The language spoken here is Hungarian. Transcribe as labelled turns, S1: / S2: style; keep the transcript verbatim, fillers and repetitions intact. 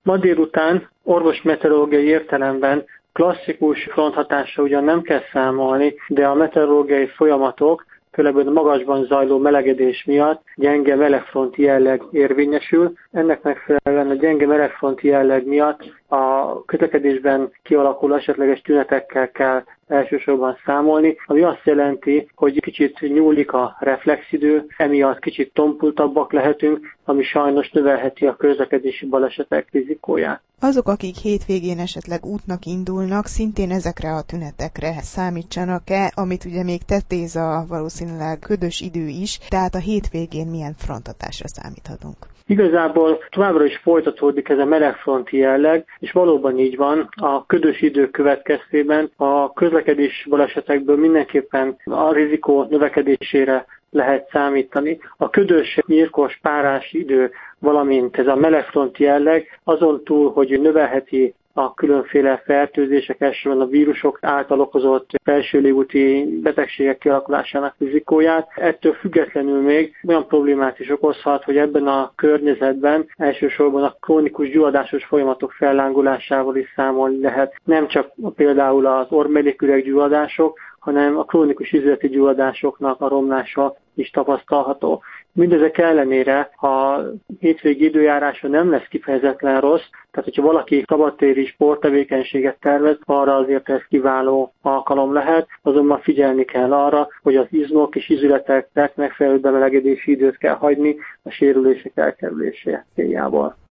S1: Ma délután orvosmeteorológiai értelemben klasszikus fronthatásra ugyan nem kell számolni, de a meteorológiai folyamatok, főleg a magasban zajló melegedés miatt gyenge melegfronti jelleg érvényesül. Ennek megfelelően a gyenge melegfronti jelleg miatt a közlekedésben kialakuló esetleges tünetekkel kell elsősorban számolni, ami azt jelenti, hogy kicsit nyúlik a reflexidő, emiatt kicsit tompultabbak lehetünk, ami sajnos növelheti a közlekedési balesetek rizikóját.
S2: Azok, akik hétvégén esetleg útnak indulnak, szintén ezekre a tünetekre számítsanak-e, amit ugye még tetéz a valószínűleg ködös idő is, tehát a hétvégén milyen fronthatásra számíthatunk?
S1: Igazából továbbra is folytatódik ez a melegfronti jelleg, és valóban így van, a ködös idő következtében a közlekedési balesetekből mindenképpen a rizikó növekedésére lehet számítani. A ködös, nyírkos, párás idő, valamint ez a melegfronti jelleg azon túl, hogy növelheti a különféle fertőzések, elsősorban a vírusok által okozott felső légúti betegségek kialakulásának rizikóját. Ettől függetlenül még olyan problémát is okozhat, hogy ebben a környezetben elsősorban a krónikus gyulladásos folyamatok fellángolásával is számolni lehet. Nem csak például az orrmelléküreg gyulladások, hanem a krónikus izületi gyulladásoknak a romlása is tapasztalható. Mindezek ellenére a hétvégi időjárása nem lesz kifejezetten rossz, tehát hogyha valaki szabadtéri sporttevékenységet tervez, arra azért ez kiváló alkalom lehet, azonban figyelni kell arra, hogy az izmok és izületeknek megfelelő bemelegedési időt kell hagyni a sérülések elkerülése céljából.